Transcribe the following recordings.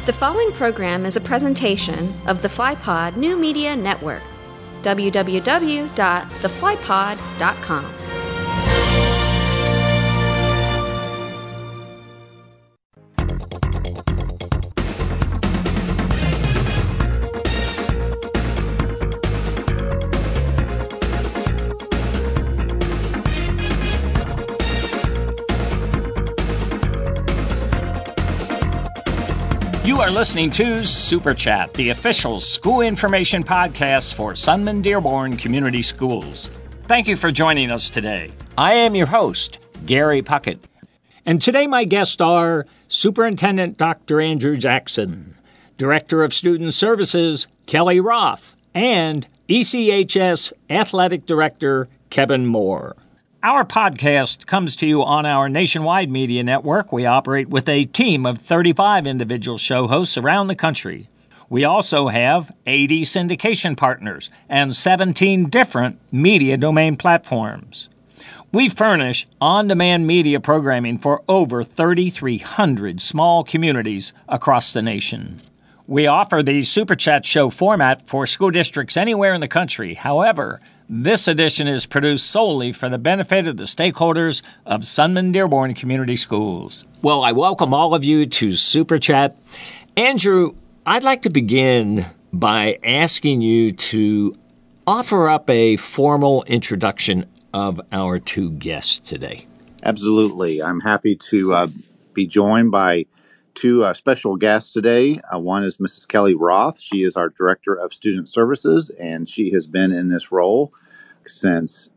The following program is a presentation of the FlyPod New Media Network, www.theflypod.com. You are listening to Super Chat, the official school information podcast for Sunman-Dearborn Community Schools. Thank you for joining us today. I am your host, Gary Puckett. And today my guests are Superintendent Dr. Andrew Jackson, Director of Student Services, Kelly Roth, and ECHS Athletic Director, Kevin Moore. Our podcast comes to you on our nationwide media network. We operate with a team of 35 individual show hosts around the country. We also have 80 syndication partners and 17 different media domain platforms. We furnish on-demand media programming for over 3,300 small communities across the nation. We offer the Super Chat show format for school districts anywhere in the country. However, this edition is produced solely for the benefit of the stakeholders of Sunman-Dearborn Community Schools. Well, I welcome all of you to Super Chat. Andrew, I'd like to begin by asking you to offer up a formal introduction of our two guests today. Absolutely. I'm happy to be joined by two special guests today. One is Mrs. Kelly Roth. She is our Director of Student Services, and she has been in this role since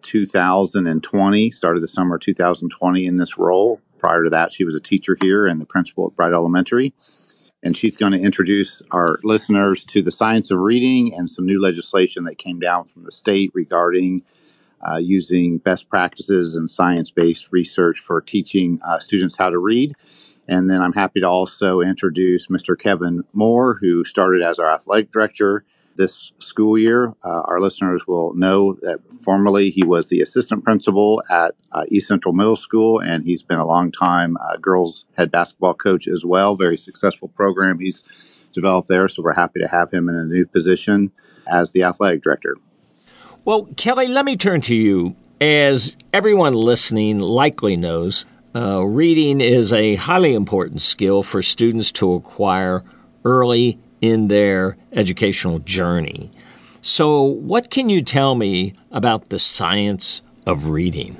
2020, started the summer of 2020 in this role. Prior to that, she was a teacher here and the principal at Bright Elementary. And she's going to introduce our listeners to the science of reading and some new legislation that came down from the state regarding using best practices and science-based research for teaching students how to read. And then I'm happy to also introduce Mr. Kevin Moore, who started as our athletic director this school year. Our listeners will know that formerly he was the assistant principal at East Central Middle School, and he's been a long time girls head basketball coach as well. Very successful program he's developed there, so we're happy to have him in a new position as the athletic director. Well, Kelly, let me turn to you. As everyone listening likely knows, reading is a highly important skill for students to acquire early in their educational journey. So what can you tell me about the science of reading?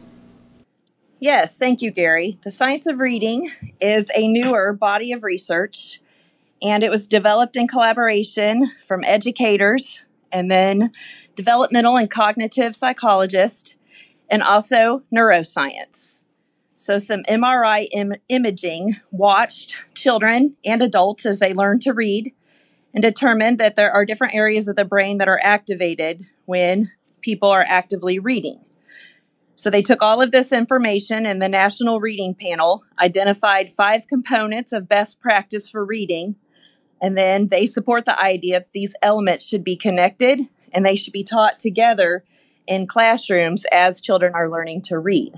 Yes, thank you, Gary. The science of reading is a newer body of research, and it was developed in collaboration from educators and then developmental and cognitive psychologists and also neuroscience. So some MRI imaging watched children and adults as they learned to read and determined that there are different areas of the brain that are activated when people are actively reading. So they took all of this information, and the National Reading Panel identified 5 components of best practice for reading, and then they support the idea that these elements should be connected and they should be taught together in classrooms as children are learning to read.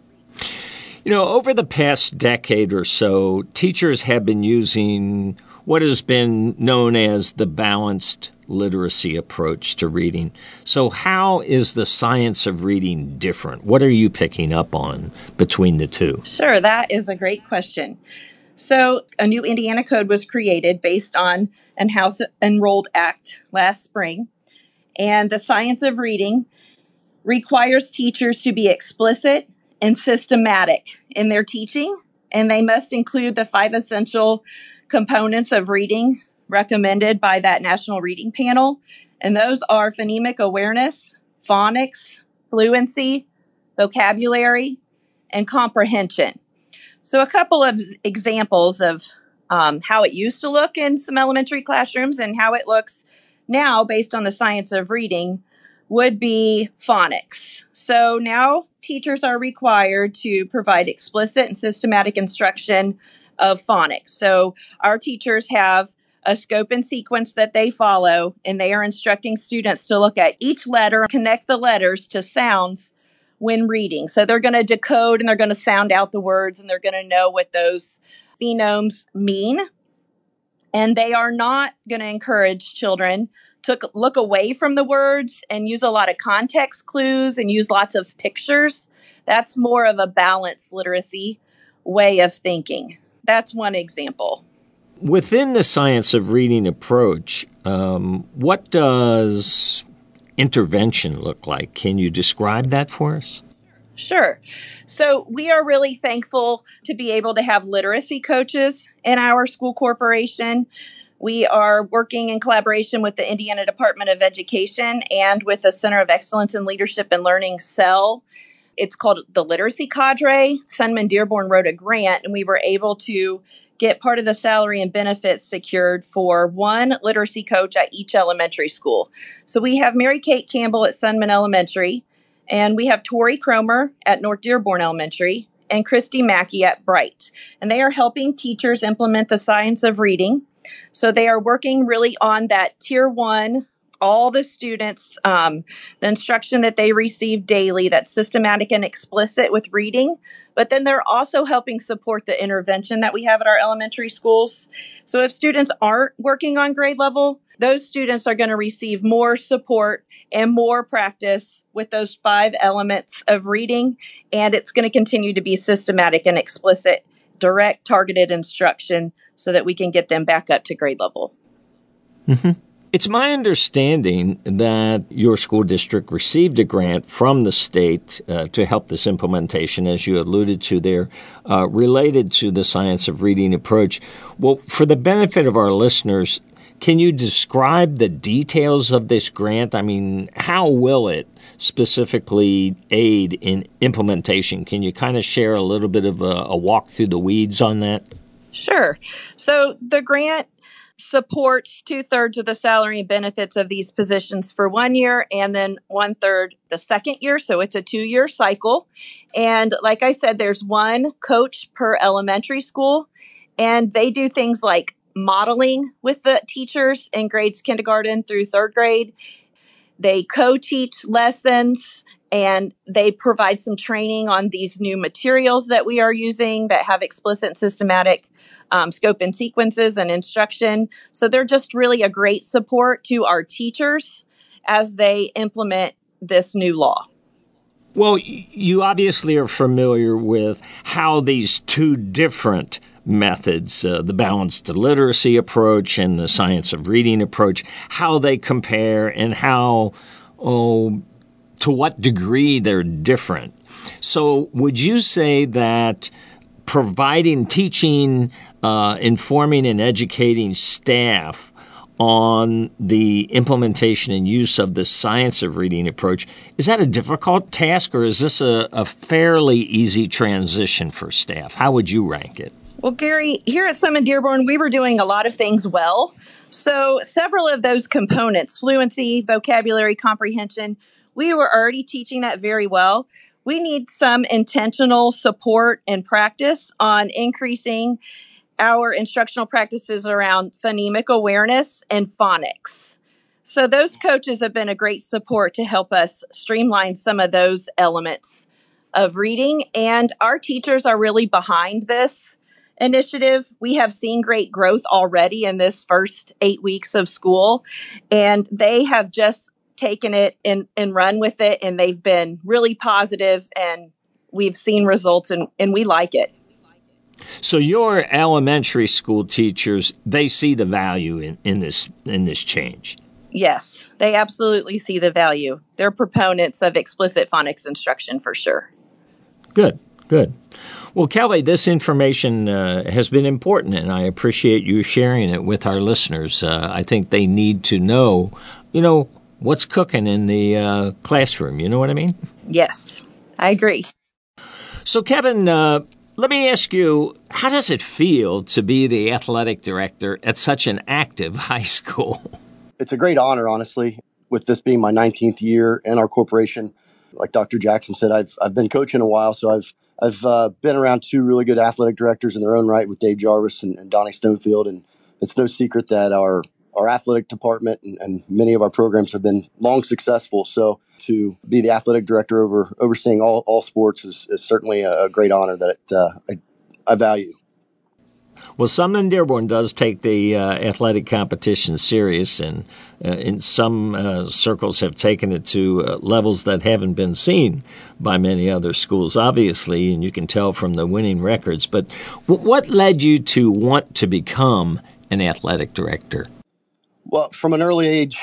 You know, over the past decade or so, teachers have been using what has been known as the balanced literacy approach to reading. So how is the science of reading different? What are you picking up on between the two? Sure, that is a great question. So a new Indiana code was created based on an House Enrolled Act last spring. And the science of reading requires teachers to be explicit and systematic in their teaching, and they must include the 5 essential components of reading recommended by that National Reading Panel, and those are phonemic awareness, phonics, fluency, vocabulary, and comprehension. So a couple of examples of how it used to look in some elementary classrooms and how it looks now based on the science of reading would be phonics. So now teachers are required to provide explicit and systematic instruction of phonics. So our teachers have a scope and sequence that they follow, and they are instructing students to look at each letter, connect the letters to sounds when reading. So they're going to decode and they're going to sound out the words, and they're going to know what those phonemes mean. And they are not going to encourage children to look away from the words and use a lot of context clues and use lots of pictures. That's more of a balanced literacy way of thinking. That's one example. Within the science of reading approach, what does intervention look like? Can you describe that for us? Sure. So we are really thankful to be able to have literacy coaches in our school corporation. We are working in collaboration with the Indiana Department of Education and with the Center of Excellence in Leadership and Learning, CEL. It's called the Literacy Cadre. Sunman Dearborn wrote a grant, and we were able to get part of the salary and benefits secured for one literacy coach at each elementary school. So we have Mary Kate Campbell at Sunman Elementary, and we have Tori Cromer at North Dearborn Elementary, and Christy Mackey at Bright. And they are helping teachers implement the science of reading. So they are working really on that tier one, all the students, the instruction that they receive daily, that's systematic and explicit with reading. But then they're also helping support the intervention that we have at our elementary schools. So if students aren't working on grade level, those students are going to receive more support and more practice with those 5 elements of reading. And it's going to continue to be systematic and explicit, direct, targeted instruction so that we can get them back up to grade level. Mm-hmm. It's my understanding that your school district received a grant from the state to help this implementation, as you alluded to there, related to the science of reading approach. Well, for the benefit of our listeners, can you describe the details of this grant? I mean, how will it specifically aid in implementation? Can you kind of share a little bit of a walk through the weeds on that? Sure. So the grant supports 2/3 of the salary and benefits of these positions for 1 year and then 1/3 the second year. So it's a 2-year cycle. And like I said, there's one coach per elementary school, and they do things like modeling with the teachers in grades kindergarten through 3rd grade. They co-teach lessons, and they provide some training on these new materials that we are using that have explicit and systematic scope and sequences and instruction. So they're just really a great support to our teachers as they implement this new law. Well, you obviously are familiar with how these two different methods, the balanced literacy approach and the science of reading approach, how they compare and how, to what degree they're different. So would you say that providing, teaching, informing and educating staff on the implementation and use of the science of reading approach, is that a difficult task, or is this a fairly easy transition for staff? How would you rank it? Well, Gary, here at Sunman Dearborn, we were doing a lot of things well. So several of those components, fluency, vocabulary, comprehension, we were already teaching that very well. We need some intentional support and practice on increasing our instructional practices around phonemic awareness and phonics. So those coaches have been a great support to help us streamline some of those elements of reading. And our teachers are really behind this initiative. We have seen great growth already in this first 8 weeks of school, and they have just taken it and run with it, and they've been really positive, and we've seen results, and we like it. So your elementary school teachers, they see the value in this change. Yes, they absolutely see the value. They're proponents of explicit phonics instruction for sure. Good. Well, Kelly, this information has been important, and I appreciate you sharing it with our listeners. I think they need to know, what's cooking in the classroom. You know what I mean? Yes, I agree. So, Kevin, let me ask you, how does it feel to be the athletic director at such an active high school? It's a great honor, honestly, with this being my 19th year in our corporation. Like Dr. Jackson said, I've been coaching a while, so I've been around 2 really good athletic directors in their own right with Dave Jarvis and Donnie Stonefield, and it's no secret that our athletic department and many of our programs have been long successful. So to be the athletic director overseeing all sports is certainly a great honor that I value. Well, Sumner Dearborn does take the athletic competition serious, and in some circles have taken it to levels that haven't been seen by many other schools, obviously, and you can tell from the winning records. But what led you to want to become an athletic director? Well, from an early age,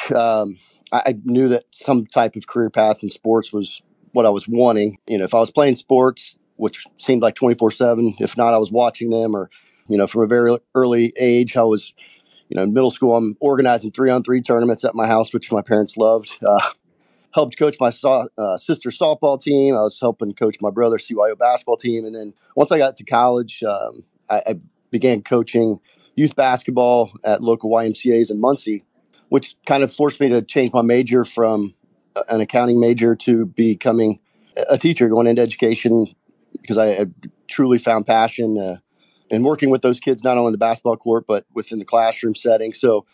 I knew that some type of career path in sports was what I was wanting. If I was playing sports, which seemed like 24/7, if not, I was watching them, or from a very early age, I was, in middle school, I'm organizing 3-on-3 tournaments at my house, which my parents loved. Helped coach my sister's softball team. I was helping coach my brother's CYO basketball team. And then once I got to college, I began coaching youth basketball at local YMCAs in Muncie, which kind of forced me to change my major from an accounting major to becoming a teacher, going into education, because I truly found passion in working with those kids, not only in the basketball court, but within the classroom setting. So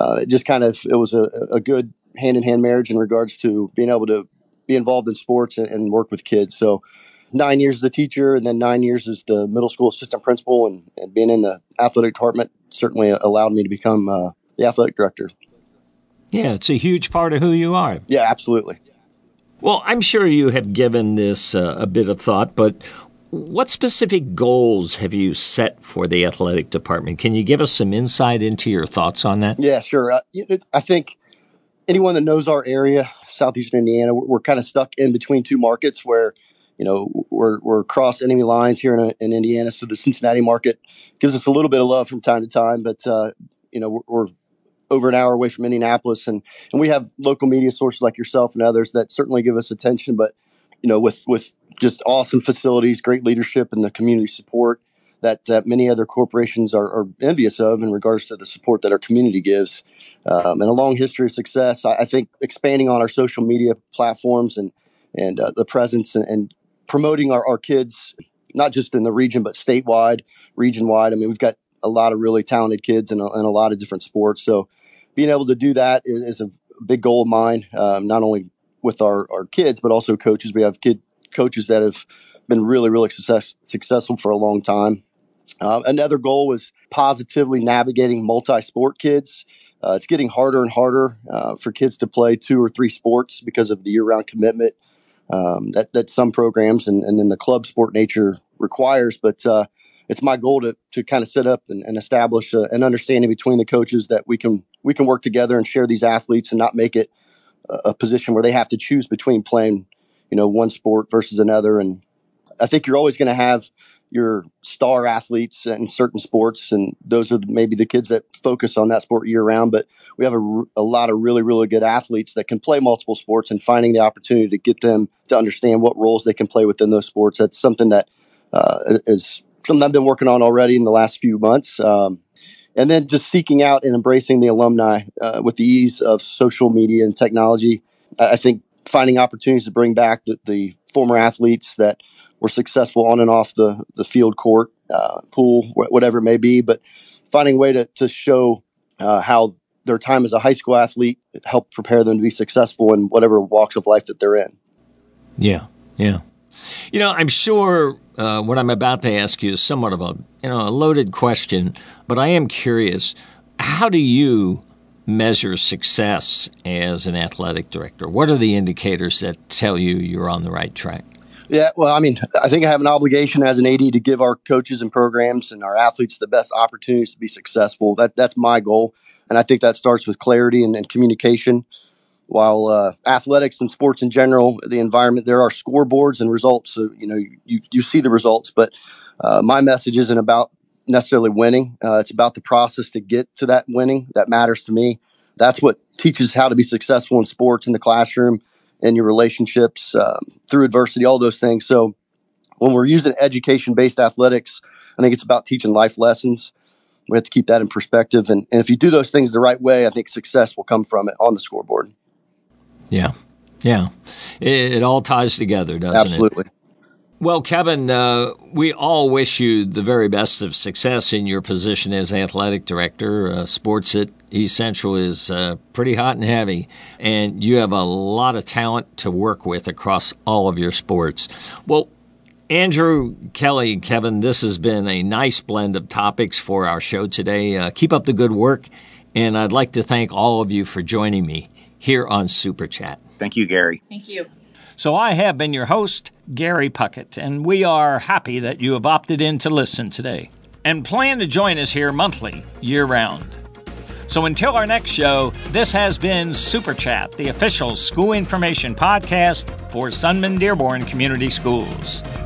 it was a good hand-in-hand marriage in regards to being able to be involved in sports and work with kids. So 9 years as a teacher, and then 9 years as the middle school assistant principal, and being in the athletic department certainly allowed me to become the athletic director. Yeah, it's a huge part of who you are. Yeah, absolutely. Well, I'm sure you have given this a bit of thought, but what specific goals have you set for the athletic department? Can you give us some insight into your thoughts on that? Yeah, sure. I think anyone that knows our area, southeastern Indiana, we're kind of stuck in between two markets where, we're across enemy lines here in Indiana. So the Cincinnati market gives us a little bit of love from time to time, but we're over an hour away from Indianapolis, and we have local media sources like yourself and others that certainly give us attention. But with just awesome facilities, great leadership, and the community support that many other corporations are envious of in regards to the support that our community gives, and a long history of success. I think expanding on our social media platforms and the presence and promoting our kids, not just in the region, but statewide, region-wide. I mean, we've got a lot of really talented kids in a lot of different sports. So being able to do that is a big goal of mine, not only with our kids, but also coaches. We have coaches that have been really, really successful for a long time. Another goal was positively navigating multi-sport kids. It's getting harder and harder for kids to play 2 or 3 sports because of the year-round commitment that some programs and then the club sport nature requires. But it's my goal to kind of set up and establish an understanding between the coaches that we can work together and share these athletes and not make it a position where they have to choose between playing, one sport versus another. And I think you're always going to have your star athletes in certain sports, and those are maybe the kids that focus on that sport year round. But we have a lot of really, really good athletes that can play multiple sports, and finding the opportunity to get them to understand what roles they can play within those sports. That's something that is something I've been working on already in the last few months. And then just seeking out and embracing the alumni with the ease of social media and technology. I think finding opportunities to bring back the former athletes that were successful on and off the field, court, pool, whatever it may be, but finding a way to show how their time as a high school athlete helped prepare them to be successful in whatever walks of life that they're in. Yeah, yeah. I'm sure what I'm about to ask you is somewhat of a loaded question, but I am curious. How do you measure success as an athletic director? What are the indicators that tell you you're on the right track? Yeah, well, I think I have an obligation as an AD to give our coaches and programs and our athletes the best opportunities to be successful. That's my goal, and I think that starts with clarity and communication. While athletics and sports in general, the environment, there are scoreboards and results. So, you see the results, but my message isn't about necessarily winning. It's about the process to get to that winning that matters to me. That's what teaches how to be successful in sports, in the classroom, in your relationships, through adversity, all those things. So when we're using education-based athletics, I think it's about teaching life lessons. We have to keep that in perspective. And if you do those things the right way, I think success will come from it on the scoreboard. Yeah. It all ties together, doesn't it? Absolutely. Well, Kevin, we all wish you the very best of success in your position as athletic director. Sports at East Central is pretty hot and heavy, and you have a lot of talent to work with across all of your sports. Well, Andrew, Kelly, Kevin, this has been a nice blend of topics for our show today. Keep up the good work, and I'd like to thank all of you for joining me here on Super Chat. Thank you, Gary. Thank you. So I have been your host, Gary Puckett, and we are happy that you have opted in to listen today and plan to join us here monthly, year-round. So until our next show, this has been Super Chat, the official school information podcast for Sunman Dearborn Community Schools.